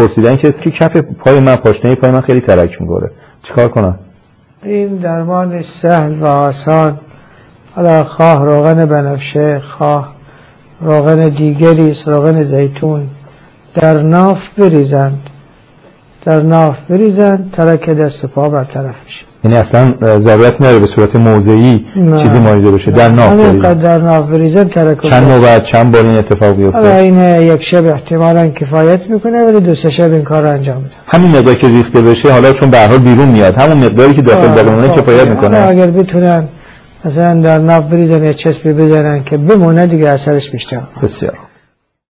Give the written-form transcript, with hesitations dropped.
پرسیدن که کف پای من، پاشنه پای من خیلی ترک می‌کنه، چیکار کنم؟ این درمان سهل و آسان، حالا خواه روغن بنفشه، خواه روغن دیگری است، روغن زیتون، در ناف بریزند ترک دست و پا برطرف میشه. یعنی اصلا ضرورت نداره به صورت موضعی چیزی مالیده بشه، در ناف بریزن ترک. چند نوبت چند بار این اتفاق بیفته؟ این یک شب احتمالاً کفایت میکنه، ولی 2-3 شب این کار انجام میده. همین مقدار که ریخته بشه، حالا چون به هر حال بیرون میاد، همون مقداری که داخل بمونه کفایت میکنه. اگر بتونن مثلا در ناف بریزن یا چسبی بزنن که بمونه، دیگه اثرش بیشتر. بسیار